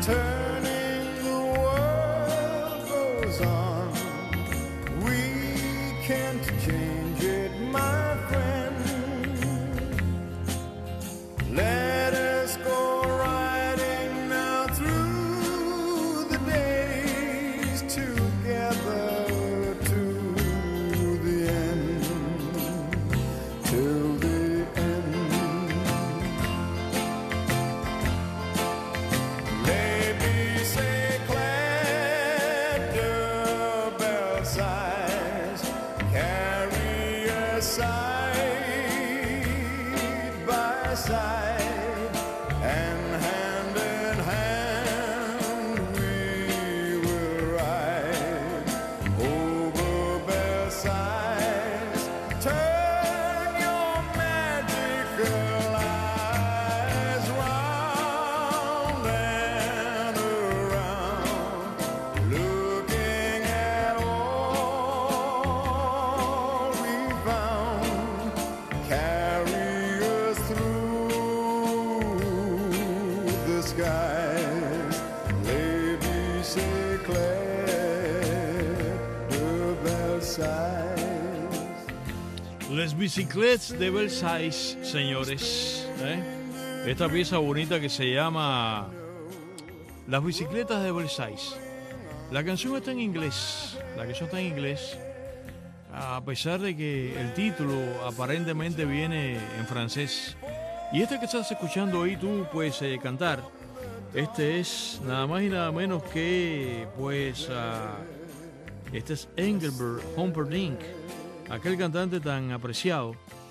Turning the world goes on. We can't change it, my friend. Let us go riding now through the days together to the end, till the end. Maybe say clap the bell size, carry us side by side, and hand in hand we will ride over Versailles. Turn your magical eyes round and around, looking at all we found. Carry us through the skies. Lady Cyclette de Versailles. Les Bicyclettes de Versailles, señores. Esta pieza bonita que se llama Las Bicicletas de Versailles. La canción está en inglés. La canción está en inglés. A pesar de que el título aparentemente viene en francés. Y este que estás escuchando ahí tú puedes cantar. Este es nada más y nada menos que, pues, este es Engelbert Humperdinck, aquel cantante tan apreciado.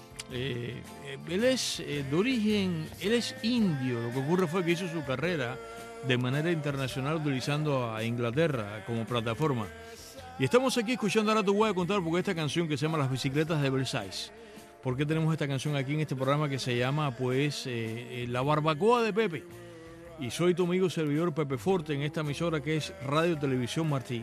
Él es de origen, él es indio. Lo que ocurre fue que hizo su carrera de manera internacional utilizando a Inglaterra como plataforma. Y estamos aquí escuchando, ahora te voy a contar porque esta canción que se llama Las Bicicletas de Versailles. ¿Por qué tenemos esta canción aquí en este programa que se llama, pues, La Barbacoa de Pepe? Y soy tu amigo servidor Pepe Forte en esta emisora que es Radio Televisión Martí.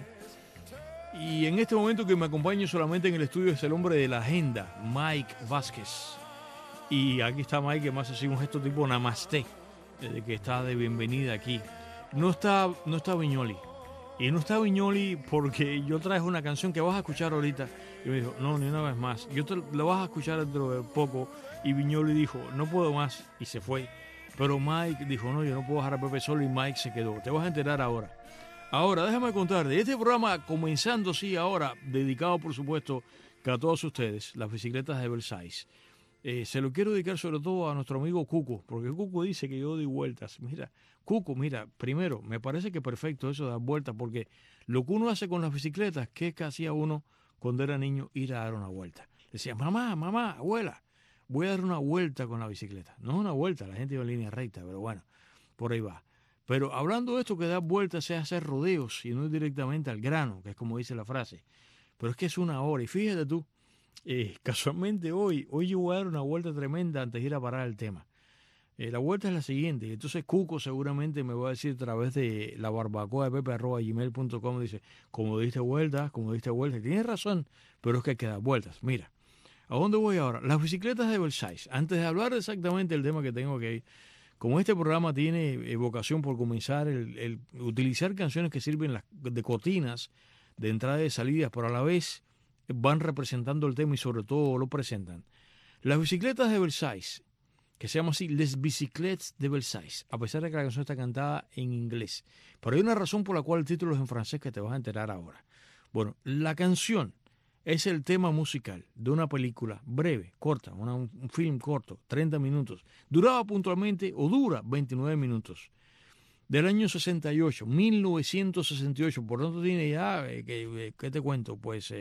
Y en este momento que me acompaña solamente en el estudio es el hombre de la agenda, Mike Vázquez. Y aquí está Mike, que más así un gesto tipo namaste, desde que está de bienvenida aquí. No está Viñoli. Y no está Viñoli porque yo traje una canción que vas a escuchar ahorita. Y me dijo, no, ni una vez más. Yo te la vas a escuchar dentro de poco. Y Viñoli dijo, no puedo más. Y se fue. Pero Mike dijo, no, yo no puedo dejar a Pepe solo. Y Mike se quedó. Te vas a enterar ahora. Ahora, déjame contar de este programa, comenzando, sí, ahora, dedicado, por supuesto, a todos ustedes, Las Bicicletas de Versailles. Se lo quiero dedicar sobre todo a nuestro amigo Cuco, porque Cuco dice que yo doy vueltas. Mira, Cuco, mira, primero, me parece que perfecto eso de dar vueltas, porque lo que uno hace con las bicicletas, que es que hacía uno cuando era niño, ir a dar una vuelta. Decía, mamá, abuela, voy a dar una vuelta con la bicicleta. No es una vuelta, la gente iba en línea recta, pero bueno, por ahí va. Pero hablando de esto que dar vueltas es hacer rodeos y no ir directamente al grano, que es como dice la frase. Pero es que es una hora. Y fíjate tú, casualmente hoy yo voy a dar una vuelta tremenda antes de ir a parar el tema. La vuelta es la siguiente. Entonces Cuco seguramente me va a decir a través de la barbacoa de pepe@gmail.com, dice, como diste vueltas. Tienes razón, pero es que hay que dar vueltas. Mira, ¿a dónde voy ahora? Las bicicletas de Versailles. Antes de hablar exactamente del tema que tengo que ir, como este programa tiene vocación por comenzar el utilizar canciones que sirven de cortinas, de entrada y de salidas, pero a la vez van representando el tema y sobre todo lo presentan. Las bicicletas de Versailles, que se llama así Les Bicyclettes de Versailles, a pesar de que la canción está cantada en inglés. Pero hay una razón por la cual el título es en francés que te vas a enterar ahora. Bueno, la canción es el tema musical de una película breve, corta, un film corto, 30 minutos. Duraba puntualmente, o dura, 29 minutos. Del año 68, 1968. Por lo tanto tiene ya, ¿qué te cuento? Pues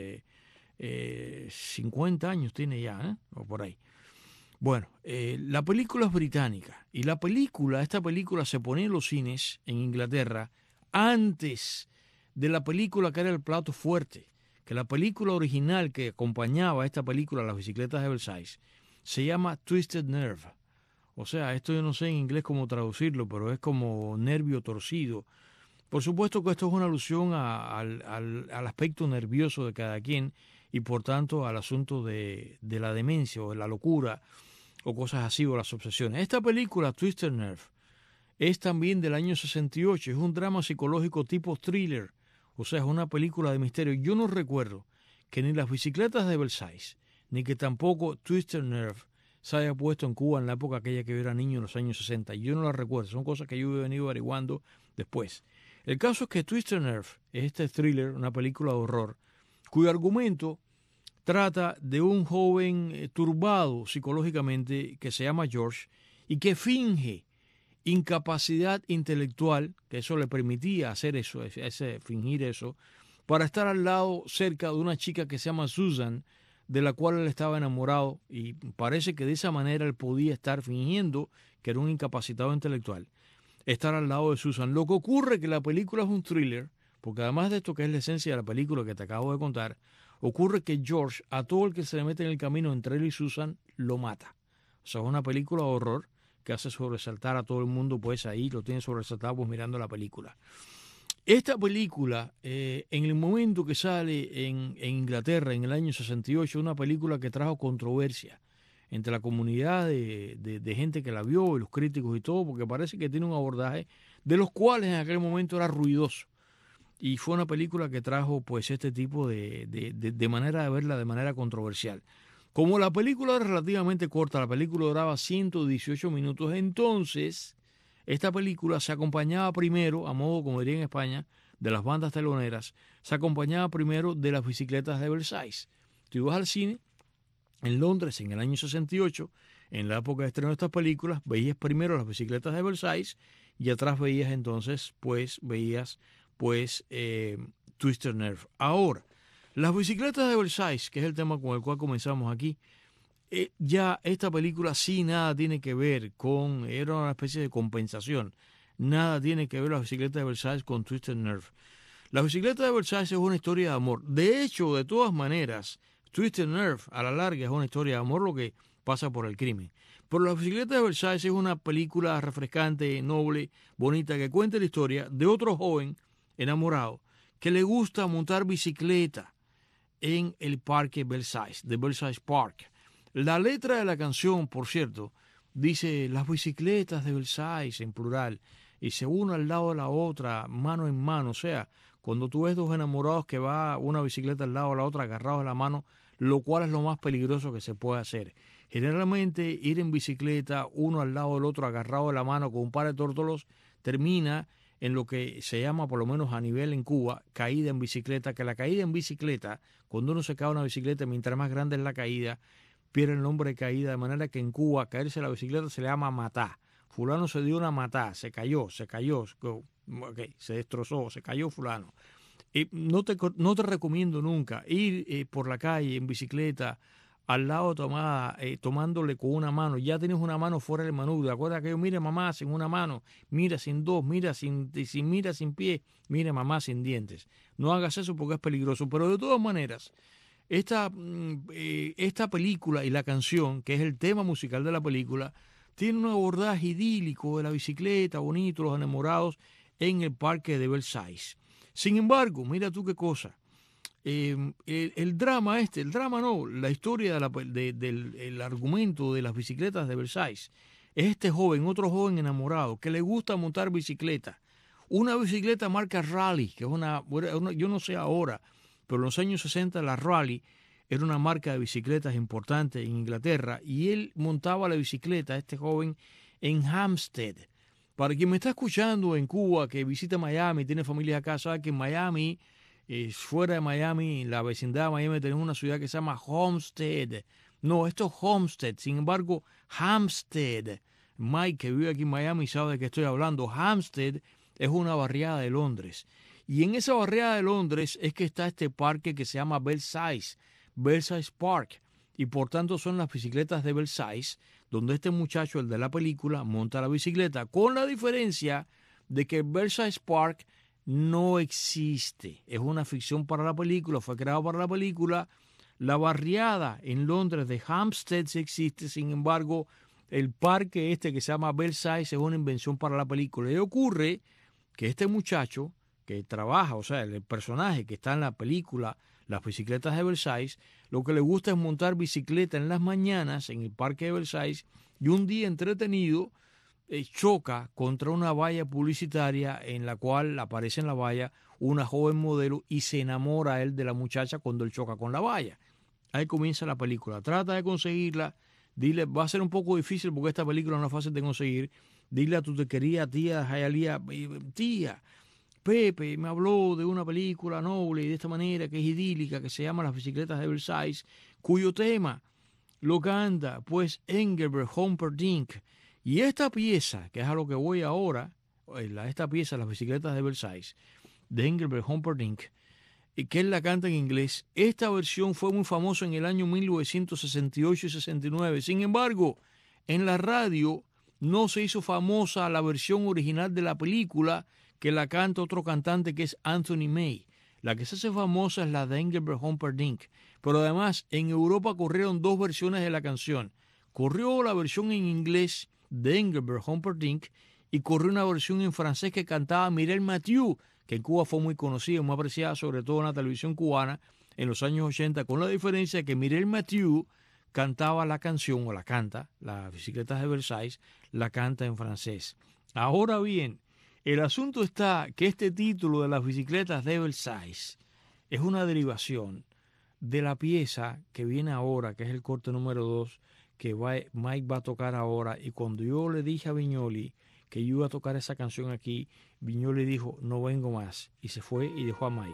50 años tiene ya, o por ahí. Bueno, la película es británica. Y esta película se ponía en los cines en Inglaterra antes de la película que era el plato fuerte. Que la película original que acompañaba a esta película, Las Bicicletas de Versailles, se llama Twisted Nerve. O sea, esto yo no sé en inglés cómo traducirlo, pero es como nervio torcido. Por supuesto que esto es una alusión al aspecto nervioso de cada quien y por tanto al asunto de la demencia o de la locura o cosas así o las obsesiones. Esta película, Twisted Nerve, es también del año 68. Es un drama psicológico tipo thriller, o sea, es una película de misterio. Yo no recuerdo que ni las bicicletas de Versailles, ni que tampoco Twisted Nerve se haya puesto en Cuba en la época aquella que yo era niño en los años 60. Yo no las recuerdo, son cosas que yo he venido averiguando después. El caso es que Twisted Nerve es este thriller, una película de horror, cuyo argumento trata de un joven turbado psicológicamente que se llama George y que finge incapacidad intelectual, que eso le permitía hacer eso, fingir eso, para estar al lado cerca de una chica que se llama Susan, de la cual él estaba enamorado, y parece que de esa manera él podía estar fingiendo que era un incapacitado intelectual, estar al lado de Susan. Lo que ocurre es que la película es un thriller, porque además de esto que es la esencia de la película que te acabo de contar, ocurre que George, a todo el que se le mete en el camino entre él y Susan, lo mata. O sea, es una película de horror que hace sobresaltar a todo el mundo, pues ahí lo tiene sobresaltado pues mirando la película. Esta película, en el momento que sale en Inglaterra, en el año 68, es una película que trajo controversia entre la comunidad de gente que la vio y los críticos y todo, porque parece que tiene un abordaje de los cuales en aquel momento era ruidoso. Y fue una película que trajo pues este tipo de manera de verla de manera controversial. Como la película era relativamente corta, la película duraba 118 minutos, entonces esta película se acompañaba primero, a modo como diría en España, de las bandas teloneras, se acompañaba primero de las bicicletas de Versailles. Tú ibas al cine en Londres en el año 68, en la época de estreno de estas películas, veías primero las bicicletas de Versailles y atrás veías entonces, Twisted Nerve. Ahora, las bicicletas de Versailles, que es el tema con el cual comenzamos aquí, ya esta película sí nada tiene que ver con, era una especie de compensación, nada tiene que ver las bicicletas de Versailles con Twisted Nerve. La bicicleta de Versailles es una historia de amor. De hecho, de todas maneras, Twisted Nerve a la larga es una historia de amor, lo que pasa por el crimen. Pero la bicicleta de Versailles es una película refrescante, noble, bonita, que cuenta la historia de otro joven enamorado que le gusta montar bicicleta en el parque Versailles, de Versailles Park. La letra de la canción, por cierto, dice las bicicletas de Versailles en plural y se une al lado de la otra, mano en mano. O sea, cuando tú ves dos enamorados que va una bicicleta al lado de la otra agarrados de la mano, lo cual es lo más peligroso que se puede hacer. Generalmente ir en bicicleta uno al lado del otro agarrado de la mano con un par de tórtolos termina en lo que se llama, por lo menos a nivel en Cuba, caída en bicicleta, que la caída en bicicleta, cuando uno se cae de una bicicleta, mientras más grande es la caída, pierde el nombre de caída, de manera que en Cuba caerse de la bicicleta se le llama matá. Fulano se dio una matá, se cayó, okay, se destrozó, se cayó fulano. No te recomiendo nunca ir por la calle en bicicleta al lado tomándole con una mano. Ya tienes una mano fuera del manubrio. Acuérdate que yo, mire mamá, sin una mano, mira sin dos, mira sin pie, mire mamá sin dientes. No hagas eso porque es peligroso. Pero de todas maneras, esta película y la canción, que es el tema musical de la película, tiene un abordaje idílico de la bicicleta, bonito, los enamorados en el parque de Versailles. Sin embargo, mira tú qué cosa. La historia del argumento de las bicicletas de Versailles es este joven, otro joven enamorado que le gusta montar bicicleta. Una bicicleta marca Raleigh, que es yo no sé ahora, pero en los años 60 la Raleigh era una marca de bicicletas importante en Inglaterra y él montaba la bicicleta, este joven, en Hampstead. Para quien me está escuchando en Cuba, que visita Miami, tiene familia acá, sabe que en Miami, fuera de Miami, la vecindad de Miami, tenemos una ciudad que se llama Homestead. No, esto es Homestead, sin embargo, Hampstead. Mike, que vive aquí en Miami, sabe de qué estoy hablando. Hampstead es una barriada de Londres. Y en esa barriada de Londres es que está este parque que se llama Versailles Park. Y por tanto son las bicicletas de Versailles, donde este muchacho, el de la película, monta la bicicleta, con la diferencia de que Versailles Park no existe. Es una ficción para la película, fue creado para la película. La barriada en Londres de Hampstead sí existe, sin embargo, el parque que se llama Versailles es una invención para la película. Y ocurre que este muchacho que trabaja, o sea, el personaje que está en la película, las bicicletas de Versailles, lo que le gusta es montar bicicleta en las mañanas en el parque de Versailles y un día entretenido choca contra una valla publicitaria en la cual aparece en la valla una joven modelo y se enamora él de la muchacha cuando él choca con la valla. Ahí comienza la película. Trata de conseguirla. Dile, va a ser un poco difícil porque esta película no es fácil de conseguir. Dile a tu querida tía Jayalía, tía, Pepe me habló de una película noble y de esta manera que es idílica, que se llama Las bicicletas de Versailles, cuyo tema lo canta pues Engelbert Humperdinck. Y esta pieza, que es a lo que voy ahora, esta pieza, Las bicicletas de Versailles, de Engelbert Humperdinck, que él la canta en inglés, esta versión fue muy famosa en el año 1968 y 69. Sin embargo, en la radio no se hizo famosa la versión original de la película, que la canta otro cantante que es Anthony May. La que se hace famosa es la de Engelbert Humperdinck. Pero además, en Europa corrieron dos versiones de la canción. Corrió la versión en inglés de Engelbert Humperdinck y corrió una versión en francés que cantaba Mireille Mathieu, que en Cuba fue muy conocida y muy apreciada, sobre todo en la televisión cubana en los años 80, con la diferencia de que Mireille Mathieu cantaba la canción, o la canta, Las bicicletas de Versailles, la canta en francés. Ahora bien, el asunto está que este título de Las bicicletas de Versailles es una derivación de la pieza que viene ahora, que es el corte número 2, que Mike va a tocar ahora. Y cuando yo le dije a Viñoly que yo iba a tocar esa canción aquí, Viñoly dijo, no vengo más, y se fue y dejó a Mike.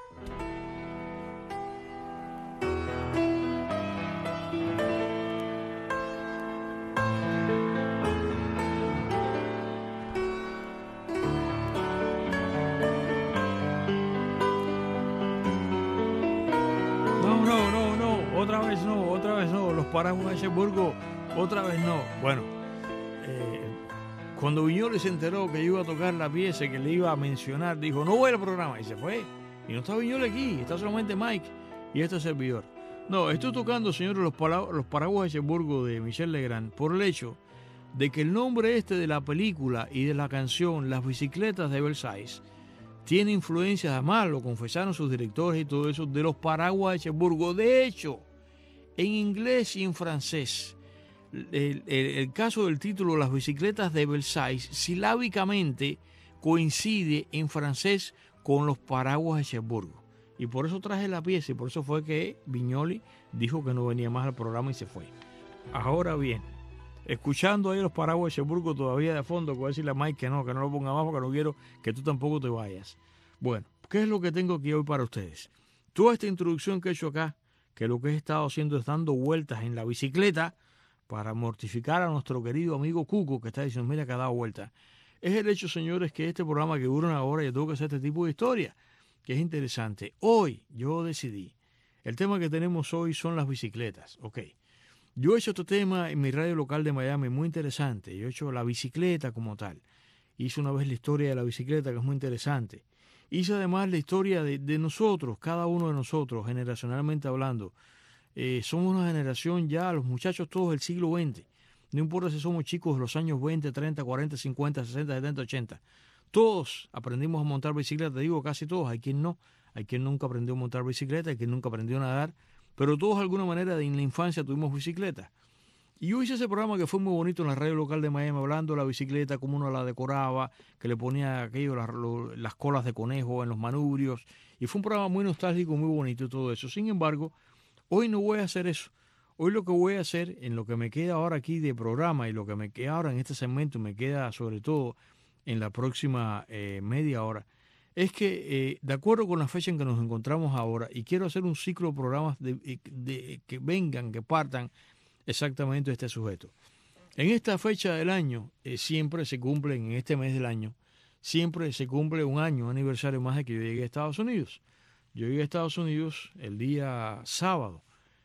Otra vez no, los paraguas de Cherburgo, otra vez no. Bueno, cuando Viñoly se enteró que yo iba a tocar la pieza que le iba a mencionar, dijo, no voy al programa, y se fue. Y no está Viñoly aquí, está solamente Mike y este servidor. No, estoy tocando, señores, los paraguas de Cherburgo de Michel Legrand, por el hecho de que el nombre este de la película y de la canción Las bicicletas de Versailles tiene influencias, además lo confesaron sus directores y todo eso, de los paraguas de Cherburgo. De hecho, en inglés y en francés, el caso del título Las bicicletas de Versailles silábicamente coincide en francés con los paraguas de Cherburgo. Y por eso traje la pieza y por eso fue que Viñoly dijo que no venía más al programa y se fue. Ahora bien, escuchando ahí los paraguas de Cherburgo todavía de fondo, voy a decirle a Mike que no lo ponga más porque no quiero que tú tampoco te vayas. Bueno, ¿qué es lo que tengo aquí hoy para ustedes? Toda esta introducción que he hecho acá, que lo que he estado haciendo es dando vueltas en la bicicleta para mortificar a nuestro querido amigo Cuco, que está diciendo, mira que ha dado vueltas. Es el hecho, señores, que este programa que dura una hora, yo tengo que hacer este tipo de historia, que es interesante. Hoy yo decidí, el tema que tenemos hoy son las bicicletas, ok. Yo he hecho este tema en mi radio local de Miami, muy interesante. Yo he hecho la bicicleta como tal. Hice una vez la historia de la bicicleta, que es muy interesante. Hice además la historia de nosotros, cada uno de nosotros, generacionalmente hablando. Somos una generación ya, los muchachos todos del siglo XX. No importa si somos chicos de los años 20, 30, 40, 50, 60, 70, 80. Todos aprendimos a montar bicicleta, te digo casi todos. Hay quien no, hay quien nunca aprendió a montar bicicleta, hay quien nunca aprendió a nadar. Pero todos de alguna manera en la infancia tuvimos bicicleta. Y yo hice ese programa que fue muy bonito en la radio local de Miami, hablando de la bicicleta, cómo uno la decoraba, que le ponía aquello, las colas de conejo en los manubrios. Y fue un programa muy nostálgico, muy bonito y todo eso. Sin embargo, hoy no voy a hacer eso. Hoy lo que voy a hacer, en lo que me queda ahora aquí de programa y lo que me queda ahora en este segmento, me queda sobre todo en la próxima media hora, es que de acuerdo con la fecha en que nos encontramos ahora, y quiero hacer un ciclo de programas que vengan, que partan exactamente de este sujeto. En esta fecha del año, siempre se cumple, en este mes del año, siempre se cumple un aniversario más de que yo llegué a Estados Unidos. Yo llegué a Estados Unidos el día sábado,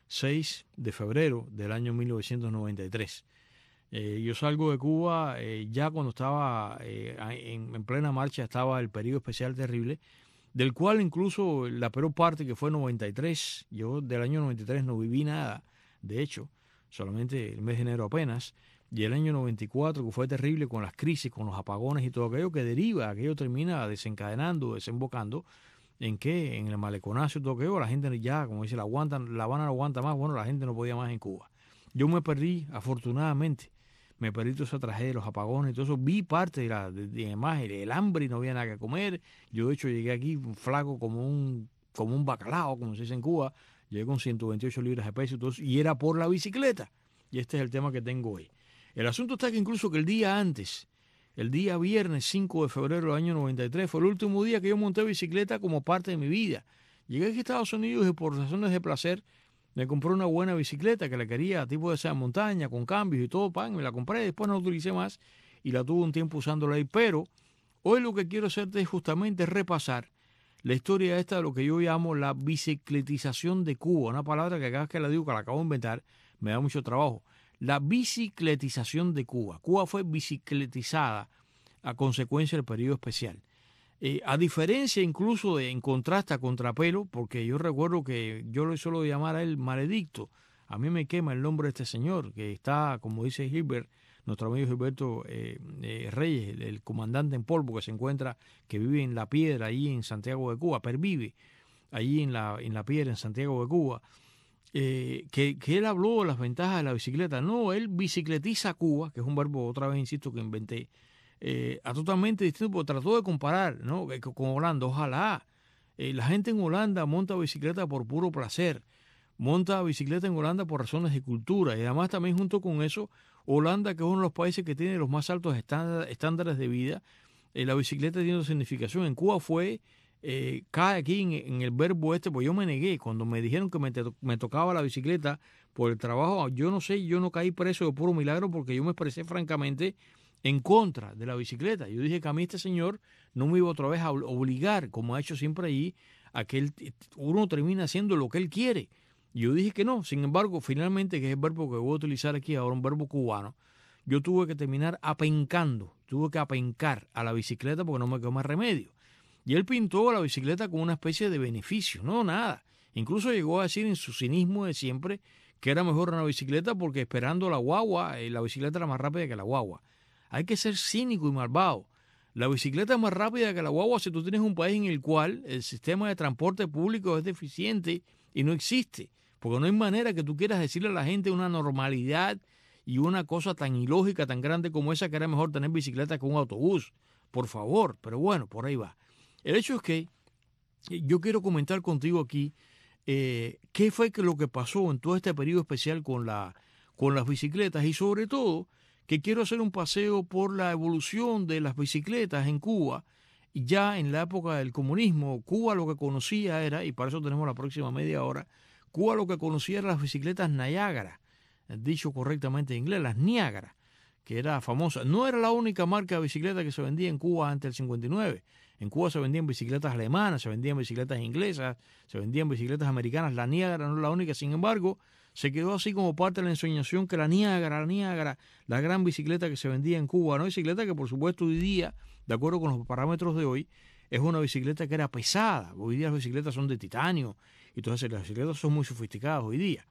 6 de febrero del año 1993. Yo salgo de Cuba ya cuando estaba en plena marcha, estaba el periodo especial terrible, del cual incluso la peor parte, que fue 93, yo del año 93 no viví nada, de hecho, solamente el mes de enero apenas, y el año 94, que fue terrible con las crisis, con los apagones y todo aquello que deriva, aquello termina desencadenando, desembocando, en que en el maleconazo y todo aquello, la gente ya, como dice, La Habana no aguanta más, bueno, la gente no podía más en Cuba. Yo me perdí, afortunadamente, me perdí toda esa tragedia de los apagones y todo eso. Vi parte de además el hambre y no había nada que comer. Yo, de hecho, llegué aquí flaco como un bacalao, como se dice en Cuba. Llegué con 128 libras de peso y todo eso, y era por la bicicleta. Y este es el tema que tengo hoy. El asunto está que incluso que el día antes, el día viernes 5 de febrero del año 93, fue el último día que yo monté bicicleta como parte de mi vida. Llegué aquí a Estados Unidos y por razones de placer me compré una buena bicicleta que la quería, tipo de esa montaña, con cambios y todo, me la compré, después no la utilicé más y la tuve un tiempo usándola ahí. Pero hoy lo que quiero hacerte es justamente repasar la historia esta de lo que yo llamo la bicicletización de Cuba, una palabra que cada vez que la digo, que la acabo de inventar, me da mucho trabajo. La bicicletización de Cuba. Cuba fue bicicletizada a consecuencia del periodo especial. A diferencia incluso en contraste a contrapelo, porque yo recuerdo que yo le suelo llamar a él maledicto. A mí me quema el nombre de este señor, que está, como dice Gilbert, nuestro amigo Gilberto Reyes, el comandante en polvo que vive en La Piedra, allí en Santiago de Cuba, pervive allí en la Piedra, en Santiago de Cuba. Que él habló de las ventajas de la bicicleta. No, él bicicletiza Cuba, que es un verbo, otra vez insisto, que inventé, a totalmente distinto, porque trató de comparar, ¿no?, con Holanda. Ojalá. La gente en Holanda monta bicicleta por puro placer, monta bicicleta en Holanda por razones de cultura, y además también junto con eso, Holanda, que es uno de los países que tiene los más altos estándares de vida, la bicicleta tiene una significación. En Cuba cae aquí en el verbo este, pues yo me negué. Cuando me dijeron que me tocaba la bicicleta por el trabajo, yo no sé, yo no caí preso de puro milagro, porque yo me expresé francamente en contra de la bicicleta. Yo dije que a mí este señor no me iba otra vez a obligar, como ha hecho siempre allí, a que uno termine haciendo lo que él quiere. Yo dije que no. Sin embargo, finalmente, que es el verbo que voy a utilizar aquí ahora, un verbo cubano, yo tuve que terminar tuve que apencar a la bicicleta porque no me quedó más remedio. Y él pintó a la bicicleta como una especie de beneficio, no, nada. Incluso llegó a decir en su cinismo de siempre que era mejor una bicicleta porque esperando la guagua, la bicicleta era más rápida que la guagua. Hay que ser cínico y malvado. La bicicleta es más rápida que la guagua si tú tienes un país en el cual el sistema de transporte público es deficiente y no existe. Porque no hay manera que tú quieras decirle a la gente una normalidad y una cosa tan ilógica, tan grande como esa, que era mejor tener bicicleta que un autobús. Por favor, pero bueno, por ahí va. El hecho es que yo quiero comentar contigo aquí qué fue lo que pasó en todo este periodo especial con las bicicletas, y sobre todo que quiero hacer un paseo por la evolución de las bicicletas en Cuba. Y ya en la época del comunismo, Cuba lo que conocía era, y para eso tenemos la próxima media hora, Cuba lo que conocía eran las bicicletas Niagara, dicho correctamente en inglés, las Niagara, que era famosa. No era la única marca de bicicleta que se vendía en Cuba antes del 59. En Cuba se vendían bicicletas alemanas, se vendían bicicletas inglesas, se vendían bicicletas americanas. La Niagara no es la única. Sin embargo, se quedó así como parte de la ensoñación que la Niagara, la gran bicicleta que se vendía en Cuba, una bicicleta que por supuesto hoy día, de acuerdo con los parámetros de hoy, es una bicicleta que era pesada. Hoy día las bicicletas son de titanio y todas las bicicletas son muy sofisticadas hoy día.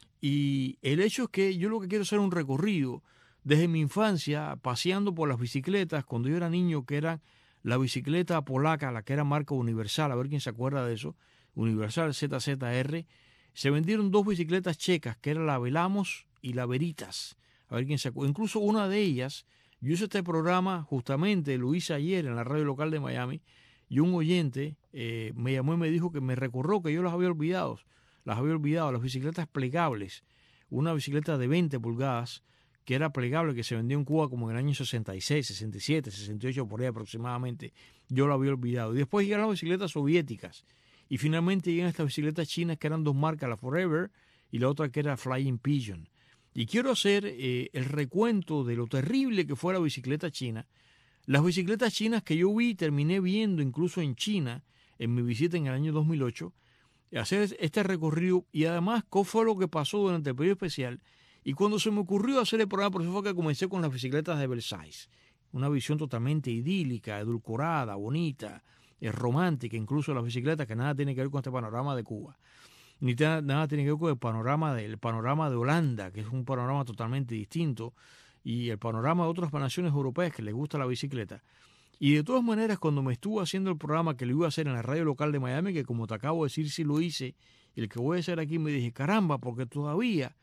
Y el hecho es que yo lo que quiero es hacer un recorrido desde mi infancia, paseando por las bicicletas, cuando yo era niño, que eran la bicicleta polaca, la que era marca Universal, a ver quién se acuerda de eso, Universal ZZR. Se vendieron dos bicicletas checas, que eran la Velamos y la Veritas, a ver quién se acuerda. Incluso una de ellas, yo hice este programa, justamente lo hice ayer en la radio local de Miami, y un oyente me llamó y me dijo que me recordó que yo las había olvidado, las bicicletas plegables, una bicicleta de 20 pulgadas, que era plegable, que se vendió en Cuba como en el año 66, 67, 68, por ahí aproximadamente. Yo lo había olvidado. Y después llegaron las bicicletas soviéticas. Y finalmente llegan estas bicicletas chinas, que eran dos marcas, la Forever y la otra que era Flying Pigeon. Y quiero hacer el recuento de lo terrible que fue la bicicleta china. Las bicicletas chinas que yo vi, terminé viendo incluso en China, en mi visita en el año 2008, hacer este recorrido. Y además, ¿qué fue lo que pasó durante el periodo especial? Y cuando se me ocurrió hacer el programa, por eso fue que comencé con las bicicletas de Versailles. Una visión totalmente idílica, edulcorada, bonita, romántica, incluso las bicicletas, que nada tiene que ver con este panorama de Cuba. Ni nada tiene que ver con el panorama de Holanda, que es un panorama totalmente distinto, y el panorama de otras naciones europeas que les gusta la bicicleta. Y de todas maneras, cuando me estuvo haciendo el programa que lo iba a hacer en la radio local de Miami, que como te acabo de decir, sí lo hice, y el que voy a hacer aquí, me dije, caramba, porque todavía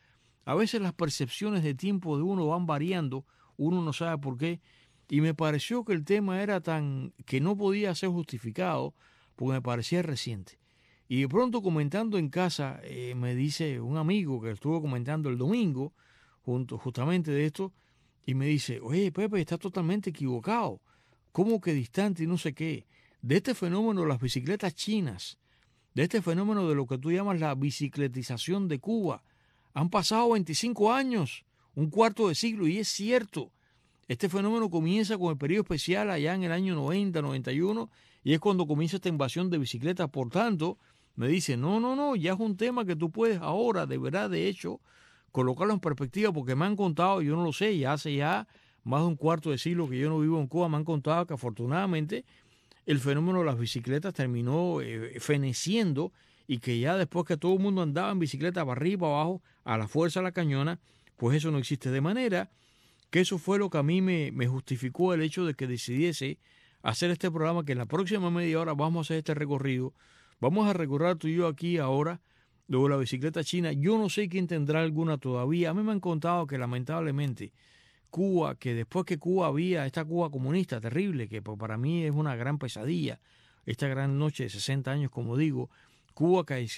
A veces las percepciones de tiempo de uno van variando, uno no sabe por qué, y me pareció que el tema era tan que no podía ser justificado porque me parecía reciente. Y de pronto comentando en casa, me dice un amigo que estuvo comentando el domingo justamente de esto, y me dice, oye Pepe, estás totalmente equivocado, ¿cómo que distante y no sé qué? De este fenómeno de las bicicletas chinas, de este fenómeno de lo que tú llamas la bicicletización de Cuba, han pasado 25 años, un cuarto de siglo, y es cierto. Este fenómeno comienza con el periodo especial allá en el año 90, 91, y es cuando comienza esta invasión de bicicletas. Por tanto, me dice, no, ya es un tema que tú puedes ahora, de verdad, de hecho, colocarlo en perspectiva, porque me han contado, yo no lo sé, ya hace ya más de un cuarto de siglo que yo no vivo en Cuba, me han contado que afortunadamente el fenómeno de las bicicletas terminó feneciendo, y que ya después que todo el mundo andaba en bicicleta para arriba y para abajo, a la fuerza de la cañona, pues eso no existe. De manera que eso fue lo que a mí me justificó el hecho de que decidiese hacer este programa, que en la próxima media hora vamos a hacer este recorrido. Vamos a recorrer tú y yo aquí ahora luego la bicicleta china. Yo no sé quién tendrá alguna todavía. A mí me han contado que lamentablemente Cuba, que después que Cuba había esta Cuba comunista terrible, que para mí es una gran pesadilla, esta gran noche de 60 años, como digo, Cuba que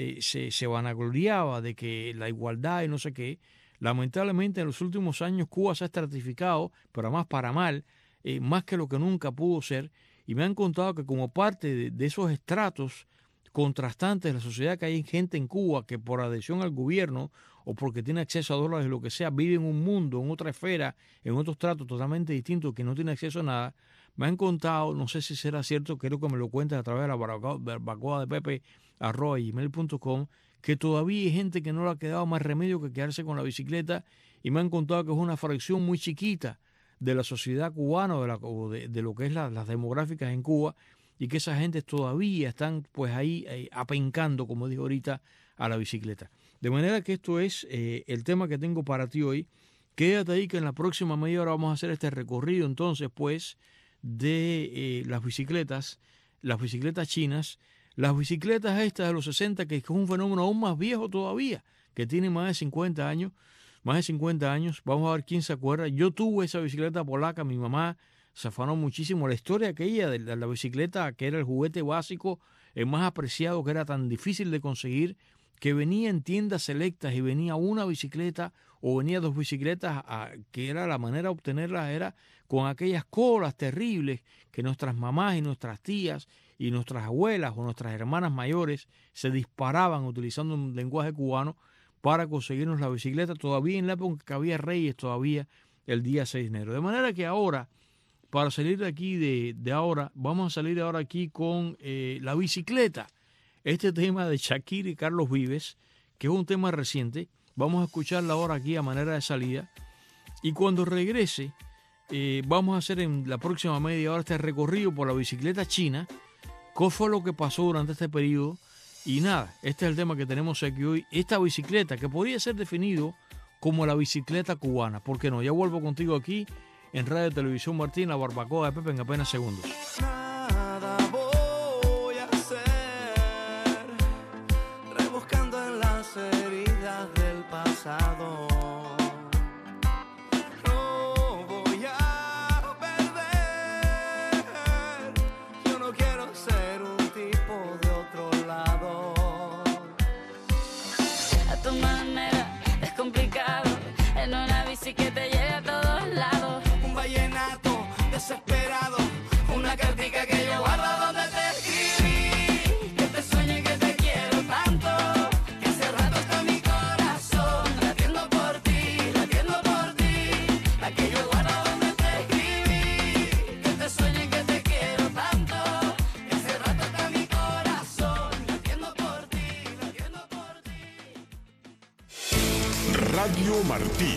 se vanagloriaba de que la igualdad y no sé qué. Lamentablemente en los últimos años Cuba se ha estratificado, pero además para mal, más que lo que nunca pudo ser, y me han contado que como parte de esos estratos contrastantes de la sociedad, que hay gente en Cuba que por adhesión al gobierno o porque tiene acceso a dólares o lo que sea, vive en un mundo, en otra esfera, en otros tratos totalmente distintos, que no tiene acceso a nada. Me han contado, no sé si será cierto, creo que me lo cuentan a través de la barbacoa de Pepe @gmail.com, que todavía hay gente que no le ha quedado más remedio que quedarse con la bicicleta, y me han contado que es una fracción muy chiquita de la sociedad cubana o de lo que es las demográficas en Cuba, y que esa gente todavía están pues ahí apencando, como dijo ahorita, a la bicicleta. De manera que esto es el tema que tengo para ti hoy. Quédate ahí, que en la próxima media hora vamos a hacer este recorrido entonces pues de las bicicletas chinas, las bicicletas estas de los 60, que es un fenómeno aún más viejo todavía, que tiene más de 50 años. Vamos a ver quién se acuerda. Yo tuve esa bicicleta polaca, mi mamá se afanó muchísimo. La historia aquella de la bicicleta, que era el juguete básico, el más apreciado, que era tan difícil de conseguir, que venía en tiendas selectas y venía una bicicleta o venía dos bicicletas, que era la manera de obtenerlas, era con aquellas colas terribles que nuestras mamás y nuestras tías y nuestras abuelas o nuestras hermanas mayores se disparaban utilizando un lenguaje cubano para conseguirnos la bicicleta, todavía en la época que había reyes, todavía el día 6 de enero. De manera que ahora, para salir de aquí de ahora, vamos a salir ahora aquí con la bicicleta. Este tema de Shakira y Carlos Vives, que es un tema reciente, vamos a escucharla ahora aquí a manera de salida. Y cuando regrese, vamos a hacer en la próxima media hora este recorrido por la bicicleta china, qué fue lo que pasó durante este periodo. Y nada, este es el tema que tenemos aquí hoy. Esta bicicleta que podría ser definido como la bicicleta cubana. ¿Por qué no? Ya vuelvo contigo aquí en Radio Televisión Martín, la barbacoa de Pepe, en apenas segundos. Nada voy a hacer, rebuscando en las heridas del pasado. No voy a perder, yo no quiero ser un tipo de otro lado. A tu manera es complicado, en una bici que te lleve a todos lados. Un vallenato desesperado, una cartica que yo guardo donde te escribí. Que te sueñe que te quiero tanto, que hace rato está mi corazón latiendo por ti, la que yo guardo donde te escribí. Que te sueñe que te quiero tanto, que hace rato está mi corazón latiendo por ti. Radio Martí.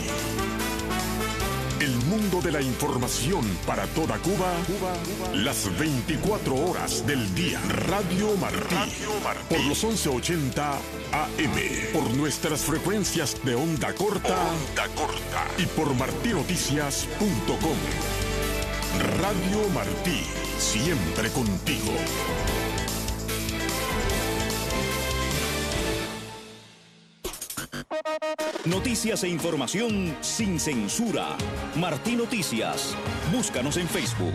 El mundo de la información para toda Cuba, las 24 horas del día. Radio Martí. Por los 1180 AM. Por nuestras frecuencias de onda corta. Y por martinoticias.com. Radio Martí. Siempre contigo. Noticias e información sin censura. Martí Noticias. Búscanos en Facebook.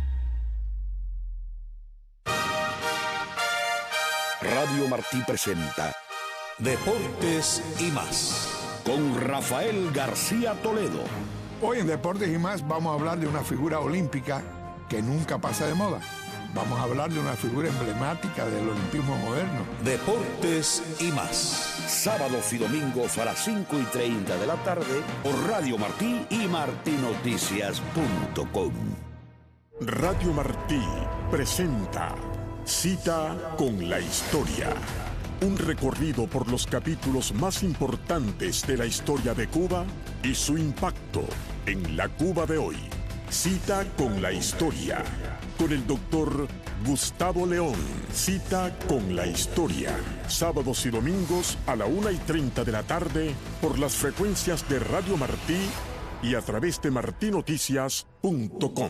Radio Martí presenta Deportes y más, con Rafael García Toledo. Hoy en Deportes y más vamos a hablar de una figura olímpica que nunca pasa de moda. Vamos a hablar de una figura emblemática del olimpismo moderno. Deportes y más. Sábados y domingos a las 5:30 de la tarde por Radio Martí y martinoticias.com. Radio Martí presenta Cita con la Historia. Un recorrido por los capítulos más importantes de la historia de Cuba y su impacto en la Cuba de hoy. Cita con la Historia. Con el doctor Gustavo León. Cita con la Historia. Sábados y domingos a la 1:30 de la tarde por las frecuencias de Radio Martí y a través de martinoticias.com.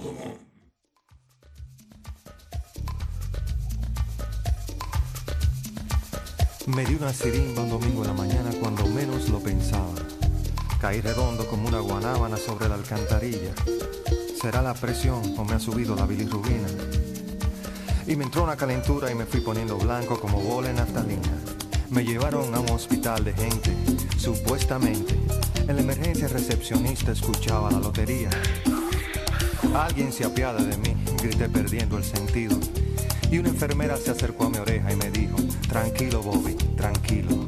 Me di una sirimba un domingo en la mañana cuando menos lo pensaba. Caí redondo como una guanábana sobre la alcantarilla. ¿Será la presión o me ha subido la bilirrubina? Y me entró una calentura y me fui poniendo blanco como bola en naftalina. Me llevaron a un hospital de gente, supuestamente. En la emergencia recepcionista escuchaba la lotería. Alguien se apiada de mí, grité perdiendo el sentido. Y una enfermera se acercó a mi oreja y me dijo: tranquilo, Bobby, tranquilo.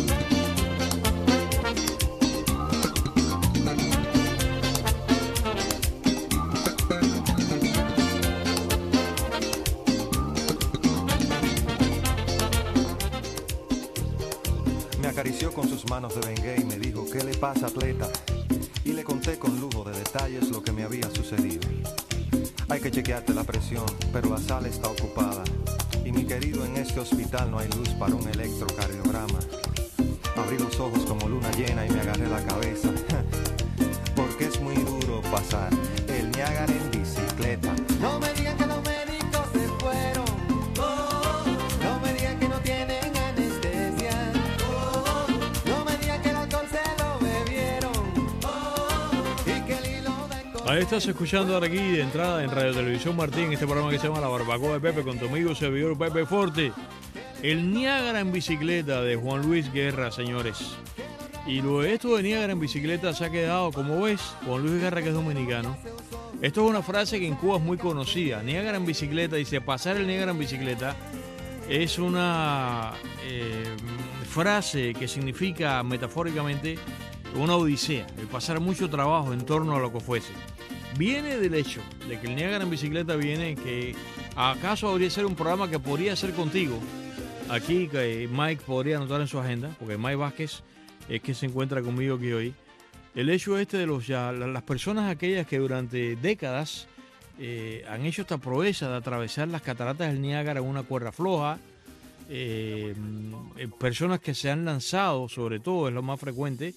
Me acarició con sus manos de Bengay y me dijo: ¿qué le pasa, atleta? Y le conté con lujo de detalles lo que me había sucedido. Hay que chequearte la presión, pero la sala está ocupada. Y mi querido, en este hospital no hay luz para un electrocardiograma. Abrí los ojos como luna llena y me agarré la cabeza. Porque es muy duro pasar el Niágara en bicicleta. No me digan que los médicos se fueron. No me digan que no tienen anestesia. No me digan que el alcohol se lo bebieron. Y que el hilo de... Ahí estás escuchando ahora aquí de entrada en Radio Televisión Martín, este programa que se llama La Barbacoa de Pepe, con tu amigo servidor Pepe Forte. El Niágara en bicicleta de Juan Luis Guerra, señores. Y esto de Niágara en bicicleta se ha quedado, como ves, Juan Luis Guerra, que es dominicano. Esto es una frase que en Cuba es muy conocida. Niágara en bicicleta, dice, pasar el Niágara en bicicleta es una frase que significa metafóricamente una odisea, el pasar mucho trabajo en torno a lo que fuese. Viene del hecho de que el Niágara en bicicleta viene que acaso habría ser un programa que podría ser contigo. Aquí que Mike podría anotar en su agenda, porque Mike Vázquez es que se encuentra conmigo aquí hoy. El hecho este de las personas aquellas que durante décadas han hecho esta proeza de atravesar las cataratas del Niágara en una cuerda floja, personas que se han lanzado, sobre todo es lo más frecuente,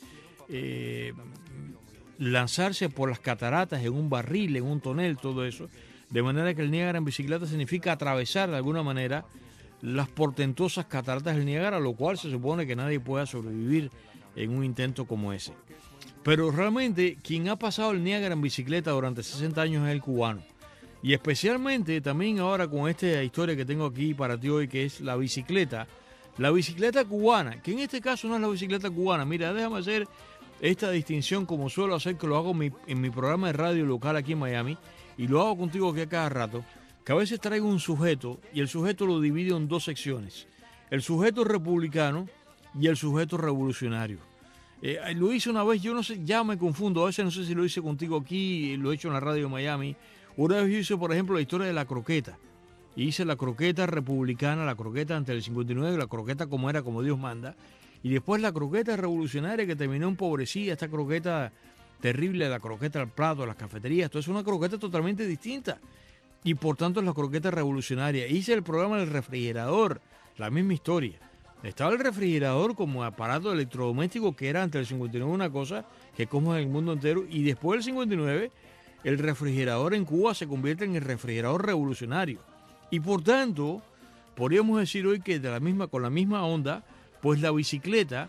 lanzarse por las cataratas en un barril, en un tonel, todo eso, de manera que el Niágara en bicicleta significa atravesar de alguna manera las portentosas cataratas del Niágara, lo cual se supone que nadie pueda sobrevivir en un intento como ese. Pero realmente quien ha pasado el Niágara en bicicleta durante 60 años es el cubano. Y especialmente también ahora con esta historia que tengo aquí para ti hoy, que es la bicicleta cubana, que en este caso no es la bicicleta cubana. Mira, déjame hacer esta distinción como suelo hacer, que lo hago en mi programa de radio local aquí en Miami, y lo hago contigo aquí a cada rato, que a veces traigo un sujeto y el sujeto lo divido en dos secciones: el sujeto republicano y el sujeto revolucionario. Lo hice una vez, yo no sé, ya me confundo, a veces no sé si lo hice contigo aquí, lo he hecho en la radio de Miami. Una vez hice, por ejemplo, la historia de la croqueta. Hice la croqueta republicana, la croqueta ante el 59, la croqueta como era, como Dios manda, y después la croqueta revolucionaria que terminó empobrecida, esta croqueta terrible, la croqueta al plato, las cafeterías. Esto es una croqueta totalmente distinta. Y por tanto es la croqueta revolucionaria. Hice el programa del refrigerador, la misma historia. Estaba el refrigerador como aparato electrodoméstico que era ante el 59 una cosa que como en el mundo entero, y después del 59 el refrigerador en Cuba se convierte en el refrigerador revolucionario. Y por tanto, podríamos decir hoy que con la misma onda, pues la bicicleta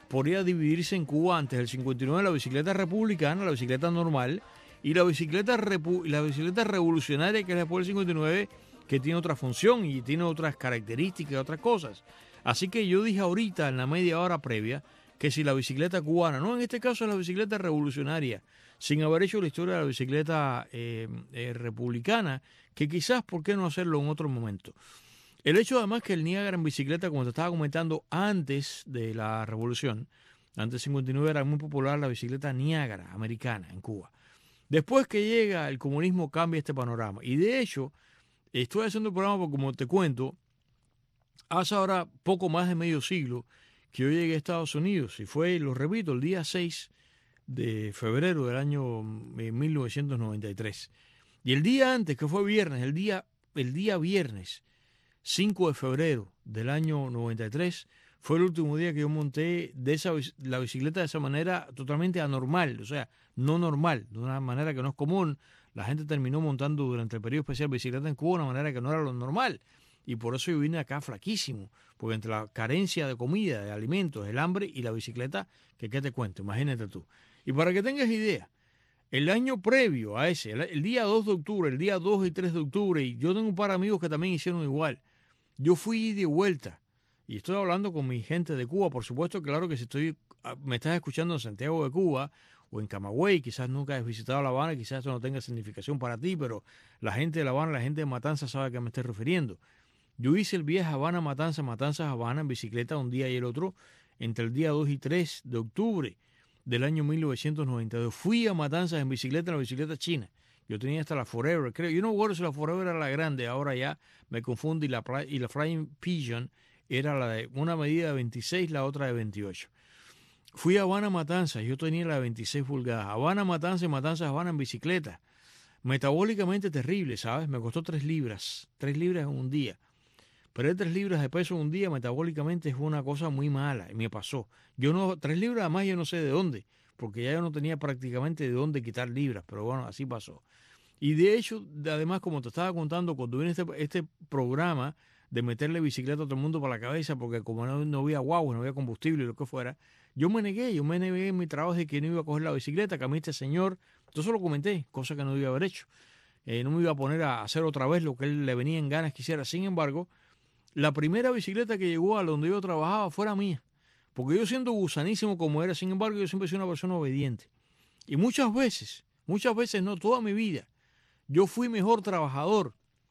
podría dividirse en Cuba antes del 59 la bicicleta republicana, la bicicleta normal, y la bicicleta revolucionaria, que es después del 59, que tiene otra función y tiene otras características, otras cosas. Así que yo dije ahorita, en la media hora previa, que si la bicicleta cubana, no, en este caso la bicicleta revolucionaria, sin haber hecho la historia de la bicicleta republicana, que quizás, ¿por qué no hacerlo en otro momento? El hecho además que el Niágara en bicicleta, como te estaba comentando, antes de la revolución, antes del 59 era muy popular la bicicleta Niágara americana en Cuba. Después que llega el comunismo cambia este panorama. Y de hecho, estoy haciendo el programa porque, como te cuento, hace ahora poco más de medio siglo que yo llegué a Estados Unidos y fue, lo repito, el día 6 de febrero del año 1993. Y el día antes, que fue viernes, el día viernes 5 de febrero del año 93, fue el último día que yo monté la bicicleta de esa manera totalmente anormal, o sea, no normal, de una manera que no es común. La gente terminó montando durante el periodo especial bicicleta en Cuba de una manera que no era lo normal. Y por eso yo vine acá flaquísimo, porque entre la carencia de comida, de alimentos, el hambre y la bicicleta, que qué te cuento, imagínate tú. Y para que tengas idea, el año previo a ese, el día 2 de octubre, el día 2 y 3 de octubre, y yo tengo un par de amigos que también hicieron igual, yo fui de vuelta, y estoy hablando con mi gente de Cuba, por supuesto, claro que si me estás escuchando en Santiago de Cuba, o en Camagüey, quizás nunca has visitado La Habana, quizás eso no tenga significación para ti, pero la gente de La Habana, la gente de Matanzas sabe a qué me estoy refiriendo. Yo hice el viaje Habana-Matanzas, Matanzas-Habana en bicicleta un día y el otro, entre el día 2 y 3 de octubre del año 1992. Fui a Matanzas en bicicleta, la bicicleta china. Yo tenía hasta la Forever, creo. Yo no me acuerdo si la Forever era la grande, ahora ya me confundo, y la Flying Pigeon era la de una medida de 26, la otra de 28. Fui a Habana Matanzas, yo tenía la de 26 pulgadas. Habana Matanzas y Matanzas Habana en bicicleta. Metabólicamente terrible, ¿sabes? Me costó 3 libras. 3 libras en un día. Perder 3 libras de peso en un día metabólicamente es una cosa muy mala. Y me pasó. 3 libras además yo no sé de dónde. Porque ya yo no tenía prácticamente de dónde quitar libras. Pero bueno, así pasó. Y de hecho, además, como te estaba contando, cuando viene este programa de meterle bicicleta a todo el mundo para la cabeza, porque como no había guagua, no había combustible y lo que fuera, yo me negué en mi trabajo de que no iba a coger la bicicleta, que a mí este señor, entonces lo comenté, cosa que no iba a haber hecho. No me iba a poner a hacer otra vez lo que él le venía en ganas que hiciera. Sin embargo, la primera bicicleta que llegó a donde yo trabajaba fuera mía, porque yo siendo gusanísimo como era, sin embargo, yo siempre soy una persona obediente. Y muchas veces no, toda mi vida, yo fui mejor trabajador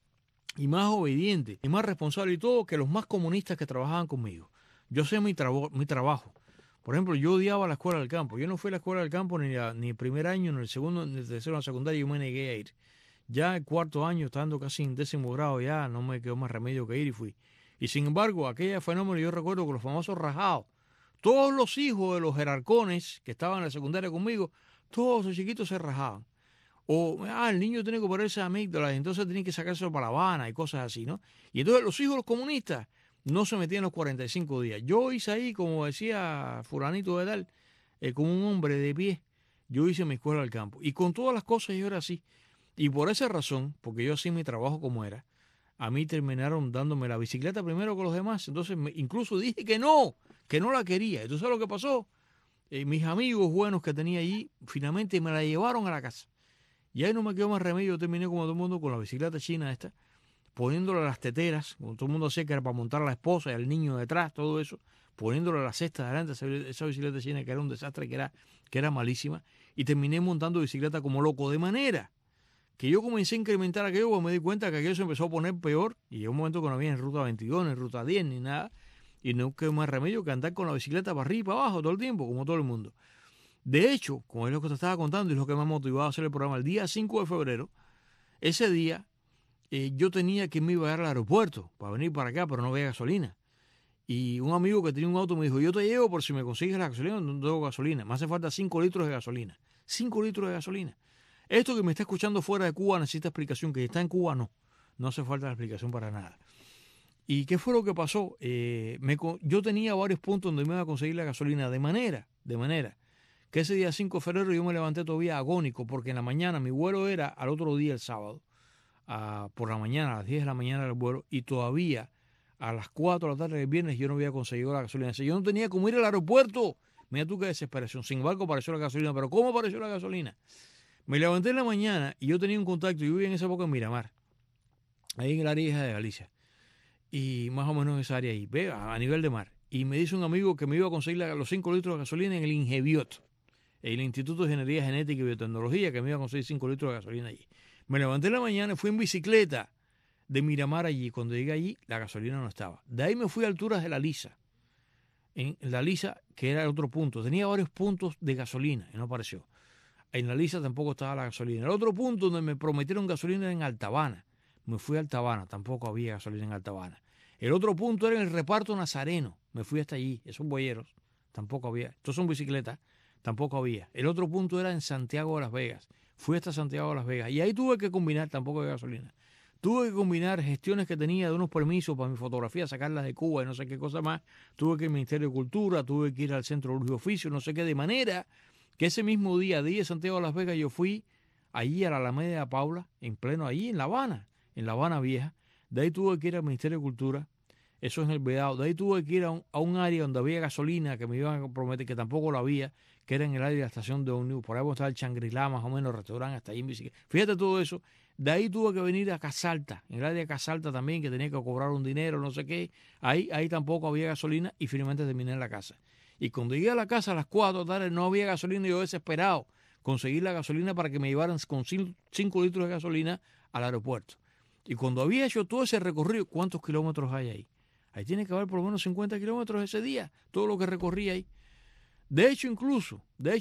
y más obediente y más responsable y todo que los más comunistas que trabajaban conmigo. Yo sé mi trabajo. Por ejemplo, yo odiaba la escuela del campo. Yo no fui a la escuela del campo ni el primer año, ni el segundo, ni el tercero, en la secundaria, yo me negué a ir. Ya el cuarto año, estando casi en 10º grado, ya no me quedó más remedio que ir y fui. Y sin embargo, aquel fenómeno yo recuerdo que los famosos rajados, todos los hijos de los jerarcones que estaban en la secundaria conmigo, todos los chiquitos se rajaban. O, el niño tiene que ponerse amígdalas, entonces tiene que sacárselo para La Habana y cosas así, ¿no? Y entonces los hijos de los comunistas no se metían los 45 días. Yo hice ahí, como decía fulanito de tal, como un hombre de pie, yo hice mi escuela al campo. Y con todas las cosas yo era así. Y por esa razón, porque yo hacía mi trabajo como era, a mí terminaron dándome la bicicleta primero que los demás. Entonces incluso dije que no la quería. Entonces lo que pasó, mis amigos buenos que tenía allí, finalmente me la llevaron a la casa. Y ahí no me quedó más remedio, yo terminé como todo el mundo con la bicicleta china esta, poniéndole las teteras, como todo el mundo hacía que era para montar a la esposa y al niño detrás, todo eso, poniéndole la cesta adelante, esa bicicleta china que era un desastre, que era malísima, y terminé montando bicicleta como loco, de manera que yo comencé a incrementar aquello, porque me di cuenta que aquello se empezó a poner peor, y llegó un momento que no había en ruta 22, ni en ruta 10, ni nada, y no quedó más remedio que andar con la bicicleta para arriba y para abajo todo el tiempo, como todo el mundo. De hecho, como es lo que te estaba contando y es lo que me ha motivado a hacer el programa, el día 5 de febrero, ese día yo tenía que me iba a ir al aeropuerto para venir para acá, pero no había gasolina. Y un amigo que tenía un auto me dijo, yo te llevo por si me consigues la gasolina, no tengo gasolina. Me hace falta 5 litros de gasolina. 5 litros de gasolina. Esto que me está escuchando fuera de Cuba necesita explicación, que está en Cuba no hace falta la explicación para nada. ¿Y qué fue lo que pasó? Yo tenía varios puntos donde me iba a conseguir la gasolina, de manera que ese día 5 de febrero yo me levanté todavía agónico, porque en la mañana mi vuelo era al otro día, el sábado, por la mañana, a las 10 de la mañana era el vuelo, y todavía a las 4 de la tarde del viernes yo no había conseguido la gasolina. Si yo no tenía como ir al aeropuerto, mira tú qué desesperación. Sin embargo, apareció la gasolina. ¿Pero cómo apareció la gasolina? Me levanté en la mañana y yo tenía un contacto. Yo vivía en esa época en Miramar, ahí en el área de Galicia. Y más o menos en esa área ahí, ve, a nivel de mar. Y me dice un amigo que me iba a conseguir los 5 litros de gasolina en el Ingebiot, el Instituto de Ingeniería Genética y Biotecnología, que me iba a conseguir 5 litros de gasolina allí. Me levanté en la mañana y fui en bicicleta de Miramar allí. Cuando llegué allí, la gasolina no estaba. De ahí me fui a alturas de La Lisa. En La Lisa, que era el otro punto. Tenía varios puntos de gasolina y no apareció. En La Lisa tampoco estaba la gasolina. El otro punto donde me prometieron gasolina era en Altabana. Me fui a Altabana, tampoco había gasolina en Altabana. El otro punto era en el reparto Nazareno. Me fui hasta allí, esos boyeros, tampoco había. Estos son bicicletas, tampoco había. El otro punto era en Santiago de Las Vegas. Fui hasta Santiago de Las Vegas y ahí tuve que combinar, tampoco había gasolina. Tuve que combinar gestiones que tenía de unos permisos para mi fotografía, sacarlas de Cuba y no sé qué cosa más. Tuve que ir al Ministerio de Cultura, tuve que ir al Centro de Oficio, no sé qué, de manera que ese mismo día de Santiago de Las Vegas, yo fui allí a la Alameda de Paula, en pleno, allí en La Habana Vieja. De ahí tuve que ir al Ministerio de Cultura, eso es en el Vedado. De ahí tuve que ir a un área donde había gasolina, que me iban a prometer, que tampoco lo había, que era en el área de la estación de Omnibus. Por ahí estaba el Shangri-La, más o menos, el restaurante, hasta ahí en bicicleta. Fíjate todo eso. De ahí tuve que venir a Casalta, en el área de Casalta también, que tenía que cobrar un dinero, no sé qué. Ahí tampoco había gasolina y finalmente terminé en la casa. Y cuando llegué a la casa a las 4 de la tarde no había gasolina y yo desesperado conseguí la gasolina para que me llevaran con 5 litros de gasolina al aeropuerto. Y cuando había hecho todo ese recorrido, ¿cuántos kilómetros hay ahí? Ahí tiene que haber por lo menos 50 kilómetros ese día, todo lo que recorrí ahí. De hecho, incluso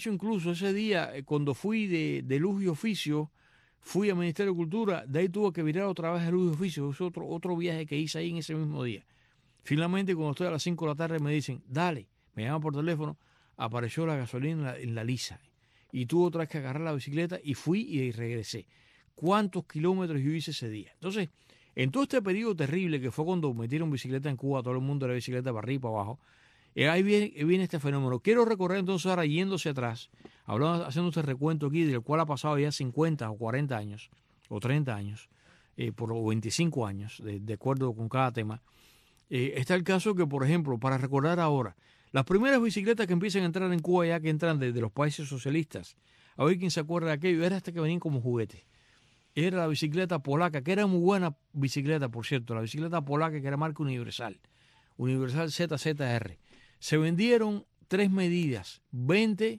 ese día, cuando fui de luz y oficio, fui al Ministerio de Cultura, de ahí tuve que virar otra vez a luz y oficio. Es otro viaje que hice ahí en ese mismo día. Finalmente, cuando estoy a las 5 de la tarde, me dicen, dale, me llaman por teléfono, apareció la gasolina en la Lisa. Y tuve otra vez que agarrar la bicicleta y fui y regresé. ¿Cuántos kilómetros yo hice ese día? Entonces, en todo este periodo terrible que fue cuando metieron bicicleta en Cuba, todo el mundo era bicicleta para arriba y para abajo, ahí viene este fenómeno. Quiero recorrer entonces ahora yéndose atrás, haciendo este recuento aquí, del cual ha pasado ya 50 o 40 años, o 30 años, o 25 años, de acuerdo con cada tema. Está el caso que, por ejemplo, para recordar ahora, las primeras bicicletas que empiezan a entrar en Cuba ya que entran desde los países socialistas, a ver quién se acuerda de aquello, era hasta que venían como juguetes. Era la bicicleta polaca, que era muy buena bicicleta, por cierto, la bicicleta polaca que era marca Universal ZZR. Se vendieron 3 medidas, 20,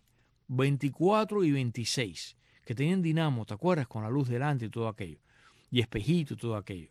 24 y 26, que tenían dinamo, ¿te acuerdas? Con la luz delante y todo aquello, y espejito y todo aquello.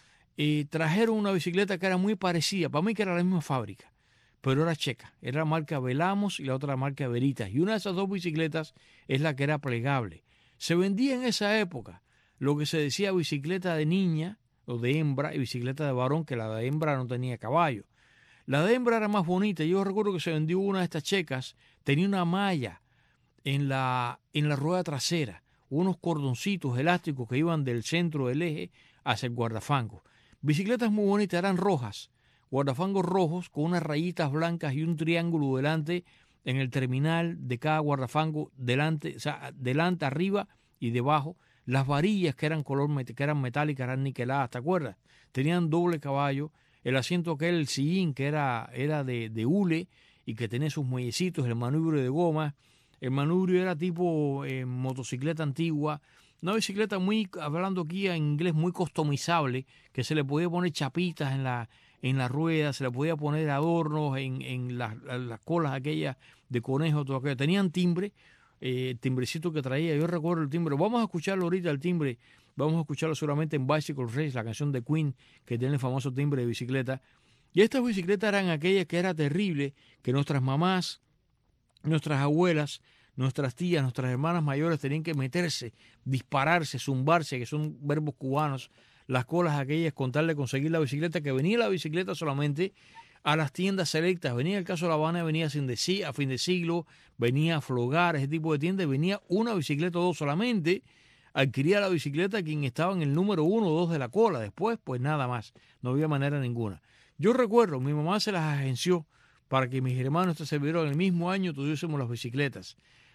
Trajeron una bicicleta que era muy parecida, para mí que era la misma fábrica, pero era checa, era la marca Velamos y la otra marca Veritas, y una de esas dos bicicletas es la que era plegable. Se vendía en esa época lo que se decía bicicleta de niña o de hembra y bicicleta de varón, que la de hembra no tenía caballo. La de hembra era más bonita. Yo recuerdo que se vendió una de estas checas, tenía una malla en la rueda trasera, unos cordoncitos elásticos que iban del centro del eje hacia el guardafango. Bicicletas muy bonitas, eran rojas, guardafangos rojos con unas rayitas blancas y un triángulo delante en el terminal de cada guardafango, delante, o sea, delante, arriba y debajo. Las varillas que eran metálicas, eran niqueladas, ¿te acuerdas? Tenían doble caballo, el asiento que era el sillín, que era de hule y que tenía sus muellecitos, el manubrio de goma. El manubrio era tipo motocicleta antigua, una bicicleta muy, hablando aquí en inglés, muy customizable, que se le podía poner chapitas en la rueda, se le podía poner adornos en las colas aquellas de conejo, todo aquello. Tenían timbre, timbrecito que traía, yo recuerdo el timbre. Vamos a escucharlo ahorita, el timbre, vamos a escucharlo seguramente en Bicycle Race, la canción de Queen, que tiene el famoso timbre de bicicleta. Y estas bicicletas eran aquellas que era terrible, que nuestras mamás, nuestras abuelas, nuestras tías, nuestras hermanas mayores tenían que meterse, dispararse, zumbarse, que son verbos cubanos, las colas aquellas con tal de conseguir la bicicleta, que venía la bicicleta solamente a las tiendas selectas. Venía el caso de La Habana, venía a fin de siglo, venía a Flogar, ese tipo de tiendas, venía una bicicleta o dos solamente. Adquiría la bicicleta quien estaba en el número 1 o 2 de la cola. Después, pues nada más, no había manera ninguna. Yo recuerdo, mi mamá se las agenció para que mis hermanos, este servidor, en el mismo año tuviésemos las bicicletas.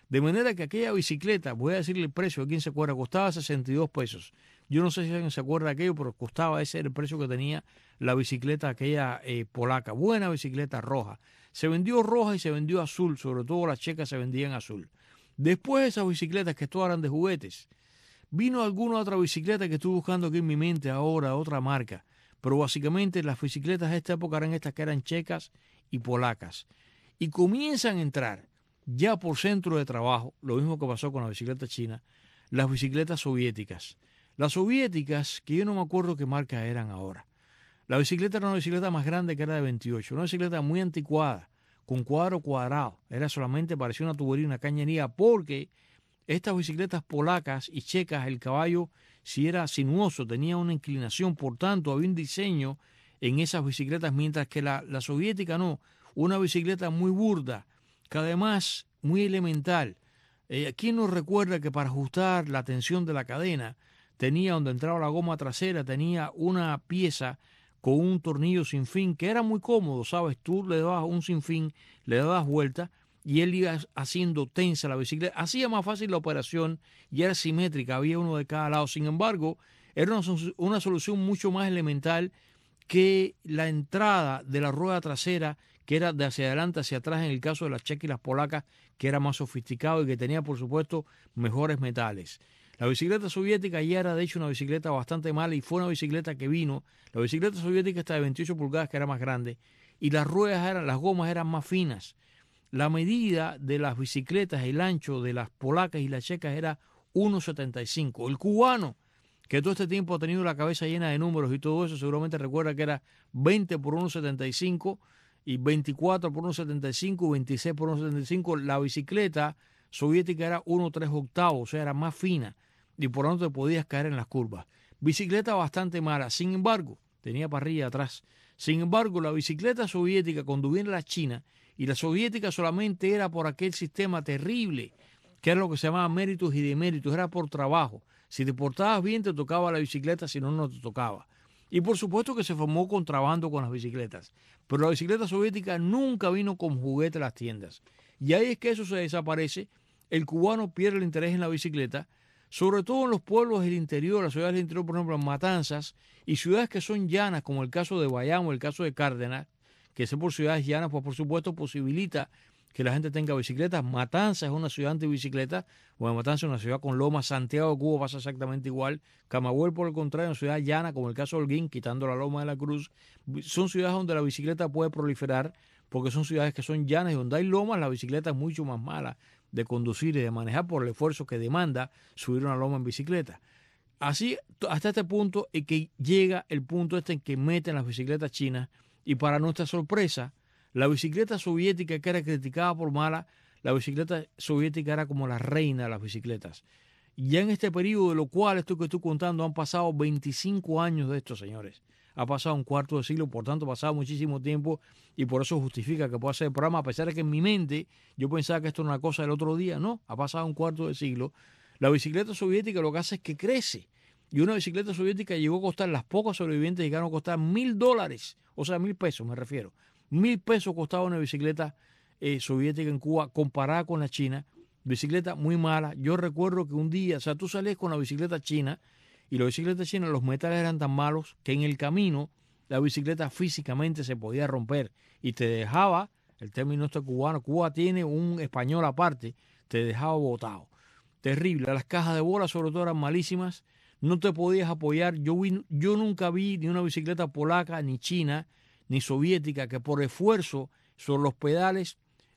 De manera que aquella bicicleta, voy a decirle el precio, ¿quién se acuerda? Costaba 62 pesos. Yo no sé si alguien se acuerda de aquello, pero costaba, ese era el precio que tenía la bicicleta aquella polaca. Buena bicicleta roja. Se vendió roja y se vendió azul, sobre todo las checas se vendían azul. Después de esas bicicletas que todas eran de juguetes, vino alguna otra bicicleta que estoy buscando aquí en mi mente ahora, otra marca. Pero básicamente las bicicletas de esta época eran estas que eran checas y polacas. Y comienzan a entrar ya por centro de trabajo, lo mismo que pasó con la bicicleta china, las bicicletas soviéticas. Las soviéticas, que yo no me acuerdo qué marca eran ahora. La bicicleta era una bicicleta más grande que era de 28, una bicicleta muy anticuada, con cuadro cuadrado. Era solamente, parecía una tubería, una cañería, porque estas bicicletas polacas y checas, el caballo, si era sinuoso, tenía una inclinación, por tanto, había un diseño en esas bicicletas, mientras que la soviética no, una bicicleta muy burda, que además muy elemental. ¿Quién nos recuerda que para ajustar la tensión de la cadena tenía, donde entraba la goma trasera, tenía una pieza con un tornillo sin fin, que era muy cómodo, ¿sabes? Tú le dabas un sin fin, le dabas vuelta y él iba haciendo tensa la bicicleta. Hacía más fácil la operación y era simétrica, había uno de cada lado. Sin embargo, era una solución mucho más elemental que la entrada de la rueda trasera, que era de hacia adelante hacia atrás en el caso de las checas y las polacas, que era más sofisticado y que tenía, por supuesto, mejores metales. La bicicleta soviética ya era, de hecho, una bicicleta bastante mala y fue una bicicleta que vino. La bicicleta soviética está de 28 pulgadas, que era más grande, y las las gomas eran más finas. La medida de las bicicletas, el ancho de las polacas y las checas era 1,75. El cubano, que todo este tiempo ha tenido la cabeza llena de números y todo eso, seguramente recuerda que era 20 por 1,75 y 24 por 1,75, 26 por 1,75. La bicicleta soviética era 1,3 octavos, o sea, era más fina y por lo tanto te podías caer en las curvas. Bicicleta bastante mala, sin embargo, tenía parrilla atrás. Sin embargo, la bicicleta soviética, cuando viene la China, y la soviética solamente era por aquel sistema terrible, que era lo que se llamaba méritos y deméritos, era por trabajo. Si te portabas bien te tocaba la bicicleta, si no, no te tocaba. Y por supuesto que se formó contrabando con las bicicletas. Pero la bicicleta soviética nunca vino con juguete a las tiendas. Y ahí es que eso se desaparece. El cubano pierde el interés en la bicicleta, sobre todo en los pueblos del interior, las ciudades del interior, por ejemplo, en Matanzas, y ciudades que son llanas, como el caso de Bayamo, el caso de Cárdenas, que ser por ciudades llanas, pues por supuesto posibilita que la gente tenga bicicletas. Matanzas es una ciudad antibicicleta, bueno, Matanzas es una ciudad con lomas, Santiago de Cuba pasa exactamente igual, Camagüey por el contrario, una ciudad llana, como el caso de Holguín, quitando la loma de la Cruz. Son ciudades donde la bicicleta puede proliferar, porque son ciudades que son llanas y donde hay lomas, la bicicleta es mucho más mala de conducir y de manejar por el esfuerzo que demanda subir una loma en bicicleta. Así, hasta este punto, es que llega el punto en que meten las bicicletas chinas, y para nuestra sorpresa, la bicicleta soviética, que era criticada por mala, la bicicleta soviética era como la reina de las bicicletas. Y ya en este periodo, de lo cual esto que estoy contando, han pasado 25 años de esto, señores. Ha pasado un cuarto de siglo, por tanto ha pasado muchísimo tiempo y por eso justifica que pueda hacer el programa, a pesar de que en mi mente yo pensaba que esto era una cosa del otro día. No, ha pasado un cuarto de siglo. La bicicleta soviética lo que hace es que crece. Y una bicicleta soviética llegó a costar, las pocas sobrevivientes llegaron a costar $1,000, o sea, 1,000 pesos me refiero. 1,000 pesos costaba una bicicleta soviética en Cuba comparada con la china. Bicicleta muy mala. Yo recuerdo que un día, o sea, tú salías con la bicicleta china y la bicicleta china, los metales eran tan malos que en el camino la bicicleta físicamente se podía romper y te dejaba, el término este cubano, Cuba tiene un español aparte, te dejaba botado. Terrible. Las cajas de bola sobre todo eran malísimas. No te podías apoyar. Yo nunca vi ni una bicicleta polaca, ni china, ni soviética, que por esfuerzo sobre los pedales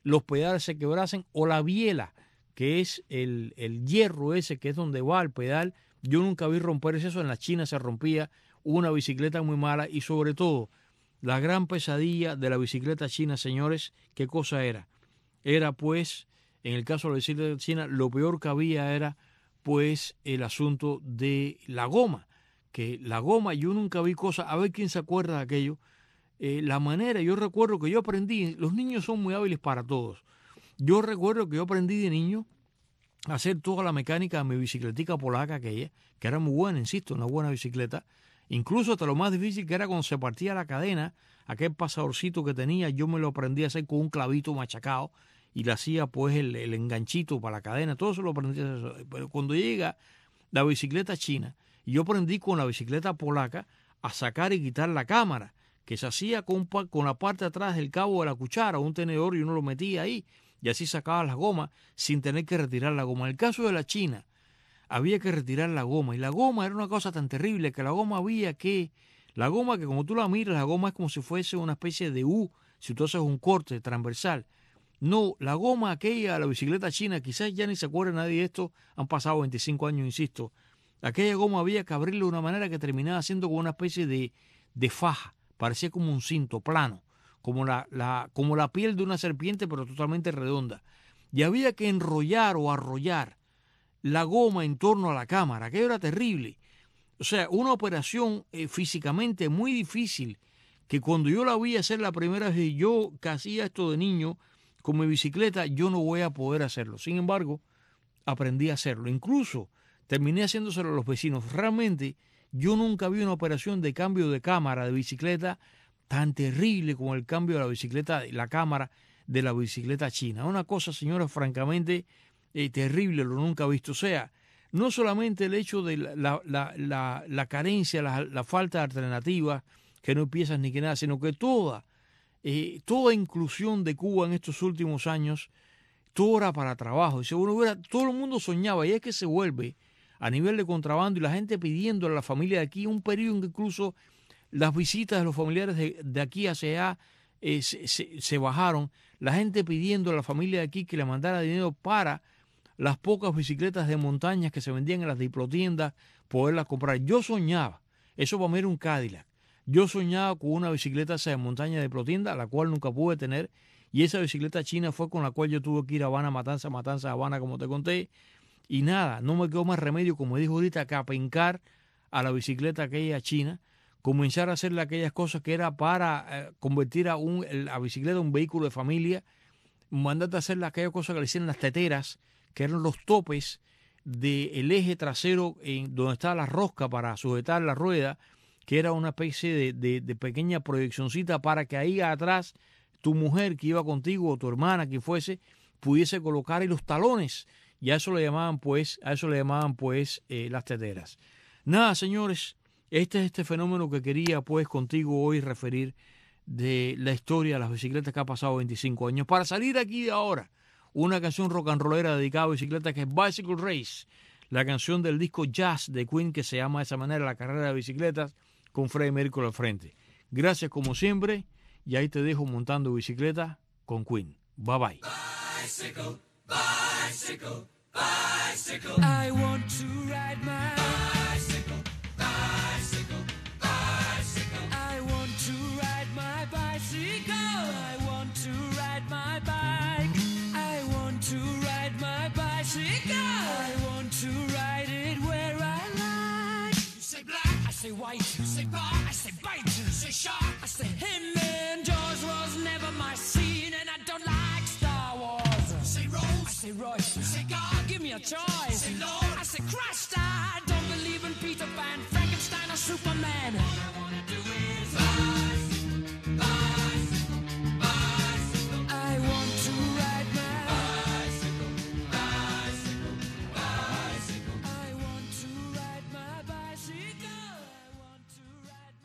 se quebrasen, o la biela, que es el hierro ese, que es donde va el pedal. Yo nunca vi romper eso. En la China se rompía. Una bicicleta muy mala. Y sobre todo, la gran pesadilla de la bicicleta china, señores, ¿qué cosa era? Era pues, en el caso de la bicicleta china, lo peor que había era pues el asunto de la goma, que la goma, yo nunca vi cosas, a ver quién se acuerda de aquello, la manera, yo recuerdo que yo aprendí, los niños son muy hábiles para todos, yo recuerdo que yo aprendí de niño a hacer toda la mecánica de mi bicicletica polaca aquella, que era muy buena, insisto, una buena bicicleta, incluso hasta lo más difícil que era cuando se partía la cadena, aquel pasadorcito que tenía, yo me lo aprendí a hacer con un clavito machacado, y le hacía pues el enganchito para la cadena, todo eso lo aprendí a hacer. Pero cuando llega la bicicleta china, yo aprendí con la bicicleta polaca a sacar y quitar la cámara, que se hacía con la parte de atrás del cabo de la cuchara, un tenedor, y uno lo metía ahí, y así sacaba las gomas sin tener que retirar la goma. En el caso de la china, había que retirar la goma, y la goma era una cosa tan terrible que la goma que como tú la miras, la goma es como si fuese una especie de U, si tú haces un corte transversal. No, la goma aquella, la bicicleta china, quizás ya ni se acuerda nadie de esto, han pasado 25 años, insisto. Aquella goma había que abrirla de una manera que terminaba siendo como una especie de faja, parecía como un cinto plano, como la piel de una serpiente, pero totalmente redonda. Y había que enrollar o arrollar la goma en torno a la cámara. Aquello era terrible. O sea, una operación físicamente muy difícil, que cuando yo la vi hacer la primera vez, yo que hacía esto de niño con mi bicicleta, yo no voy a poder hacerlo. Sin embargo, aprendí a hacerlo. Incluso terminé haciéndoselo a los vecinos. Realmente, yo nunca vi una operación de cambio de cámara de bicicleta tan terrible como el cambio de la bicicleta, la cámara de la bicicleta china. Una cosa, señora, francamente terrible, lo nunca he visto. O sea, no solamente el hecho de la carencia, la falta de alternativas, que no hay piezas ni que nada, sino que toda inclusión de Cuba en estos últimos años, todo era para trabajo. Y todo el mundo soñaba, y es que se vuelve a nivel de contrabando, y la gente pidiendo a la familia de aquí, un periodo en que incluso las visitas de los familiares de aquí hacia allá se bajaron, la gente pidiendo a la familia de aquí que le mandara dinero para las pocas bicicletas de montaña que se vendían en las diplotiendas, poderlas comprar. Yo soñaba, eso para mí era un Cadillac, yo soñaba con una bicicleta esa de montaña de diplotienda, la cual nunca pude tener, y esa bicicleta china fue con la cual yo tuve que ir a Habana, Matanza, Habana, como te conté, y nada, no me quedó más remedio, como dijo ahorita, que apencar a la bicicleta aquella china, comenzar a hacerle aquellas cosas que era para convertir a bicicleta en un vehículo de familia, mandarte a hacerle aquellas cosas que le hicieron las teteras, que eran los topes del eje trasero donde estaba la rosca para sujetar la rueda, que era una especie de pequeña proyeccioncita para que ahí atrás tu mujer que iba contigo o tu hermana que fuese pudiese colocar ahí los talones, y a eso le llamaban pues las teteras. Nada, señores, este es este fenómeno que quería pues contigo hoy referir de la historia de las bicicletas que ha pasado 25 años. Para salir aquí de ahora, una canción rock and rollera dedicada a bicicletas que es Bicycle Race, la canción del disco Jazz de Queen que se llama de esa manera, la carrera de bicicletas, con Freddie Mercury al frente. Gracias como siempre, y ahí te dejo montando bicicleta con Queen. Bye bye. Bicycle, bicycle, bicycle. I want to ride my bicycle, bicycle, bicycle. I want to ride my bicycle. I want to ride my bike. I want to ride my bicycle. I want to ride it where I like. You say black, I say white. You say bar, I say bite. You say shark, I say him. And Jaws was never my scene, and I don't like Star Wars. You say Rose, I say Royce. You say God, give me a choice. You say Lord, I say Christ. I don't believe in Peter Pan, Frankenstein, or Superman. All I wanna do is bicycle, bicycle, bicycle. I want to ride my bicycle, bicycle, bicycle. I want to ride my bicycle. I want to ride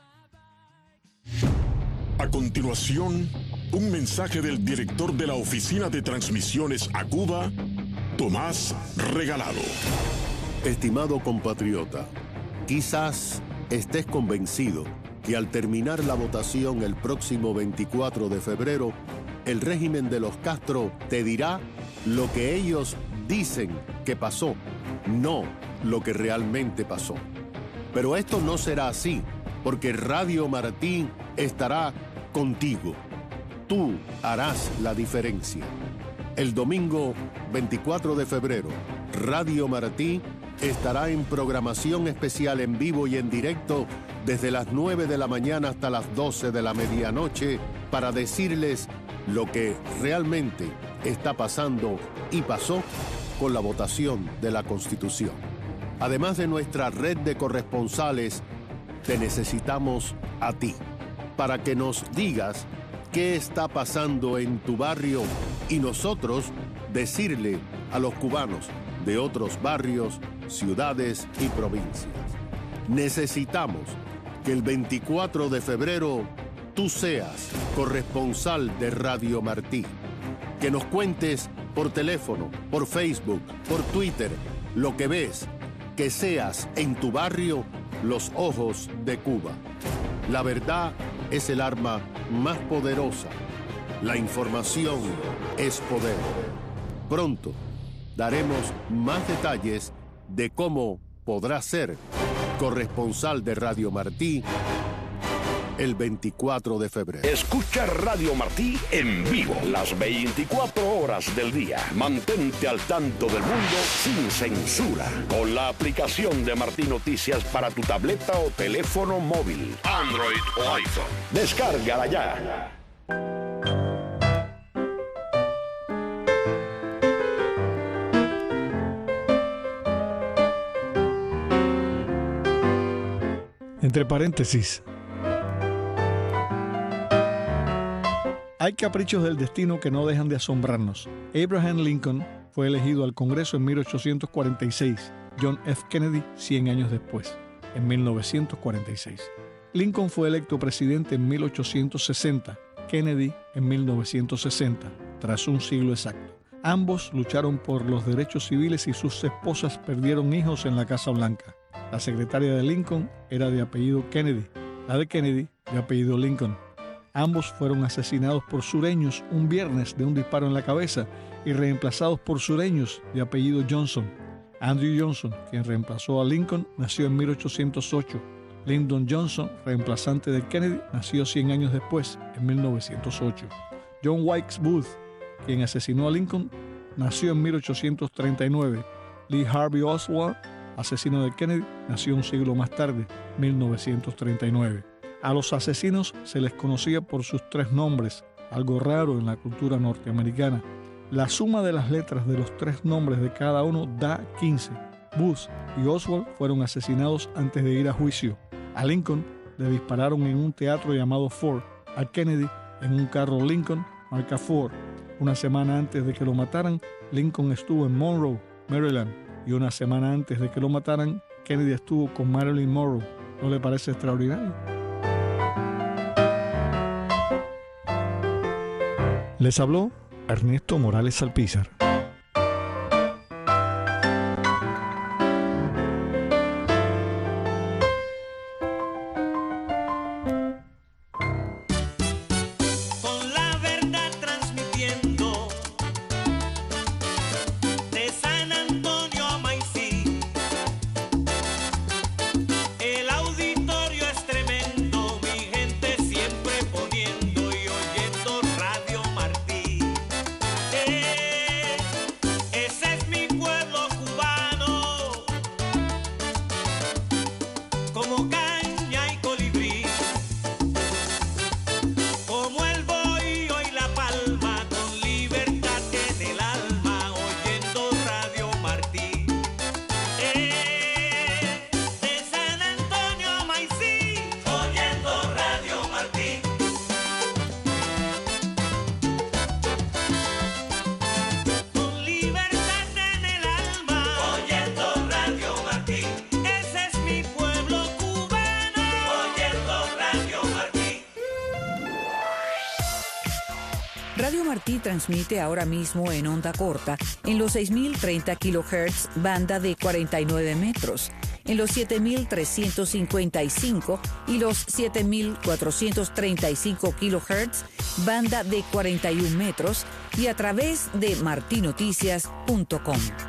my bike. A continuación, un mensaje del director de la Oficina de Transmisiones a Cuba, Tomás Regalado. Estimado compatriota, quizás estés convencido que al terminar la votación el próximo 24 de febrero, el régimen de los Castro te dirá lo que ellos dicen que pasó, no lo que realmente pasó. Pero esto no será así, porque Radio Martí estará contigo. Tú harás la diferencia. El domingo 24 de febrero, Radio Martí estará en programación especial en vivo y en directo desde las 9 de la mañana hasta las 12 de la medianoche para decirles lo que realmente está pasando y pasó con la votación de la Constitución. Además de nuestra red de corresponsales, te necesitamos a ti para que nos digas qué está pasando en tu barrio y nosotros decirle a los cubanos de otros barrios, ciudades y provincias. Necesitamos que el 24 de febrero tú seas corresponsal de Radio Martí. Que nos cuentes por teléfono, por Facebook, por Twitter, lo que ves. Que seas en tu barrio los ojos de Cuba. La verdad es el arma más poderosa. La información es poder. Pronto daremos más detalles de cómo podrás ser corresponsal de Radio Martí el 24 de febrero. Escucha Radio Martí en vivo las 24 horas del día. Mantente al tanto del mundo sin censura con la aplicación de Martí Noticias para tu tableta o teléfono móvil, Android o iPhone. Descárgala ya. Entre paréntesis, hay caprichos del destino que no dejan de asombrarnos. Abraham Lincoln fue elegido al Congreso en 1846, John F. Kennedy 100 años después, en 1946. Lincoln fue electo presidente en 1860, Kennedy en 1960, tras un siglo exacto. Ambos lucharon por los derechos civiles y sus esposas perdieron hijos en la Casa Blanca. La secretaria de Lincoln era de apellido Kennedy, la de Kennedy de apellido Lincoln. Ambos fueron asesinados por sureños un viernes de un disparo en la cabeza y reemplazados por sureños de apellido Johnson. Andrew Johnson, quien reemplazó a Lincoln, nació en 1808. Lyndon Johnson, reemplazante de Kennedy, nació 100 años después, en 1908. John Wilkes Booth, quien asesinó a Lincoln, nació en 1839. Lee Harvey Oswald, asesino de Kennedy, nació un siglo más tarde, 1939. A los asesinos se les conocía por sus 3 nombres, algo raro en la cultura norteamericana. La suma de las letras de los 3 nombres de cada uno da 15. Booth y Oswald fueron asesinados antes de ir a juicio. A Lincoln le dispararon en un teatro llamado Ford. A Kennedy en un carro Lincoln marca Ford. Una semana antes de que lo mataran, Lincoln estuvo en Monroe, Maryland. Y una semana antes de que lo mataran, Kennedy estuvo con Marilyn Monroe. ¿No le parece extraordinario? Les habló Ernesto Morales Alpizar. Con la verdad transmitiendo de San Antonio a Maicí. El auditorio es tremendo, mi gente siempre poniendo y oyendo Radio Martí. Ese es mi pueblo cubano, como caña y colibrí, como el bohío y la palma, con libertad en el alma, oyendo Radio Martí. De San Antonio a Maicí, oyendo Radio Martí. Con libertad en el alma, oyendo Radio Martí. Ese es mi pueblo cubano, oyendo Radio Martí. Radio Martí transmite ahora mismo en onda corta en los 6.030 kHz, banda de 49 metros, en los 7.355 y los 7.435 kHz, banda de 41 metros, y a través de martinoticias.com.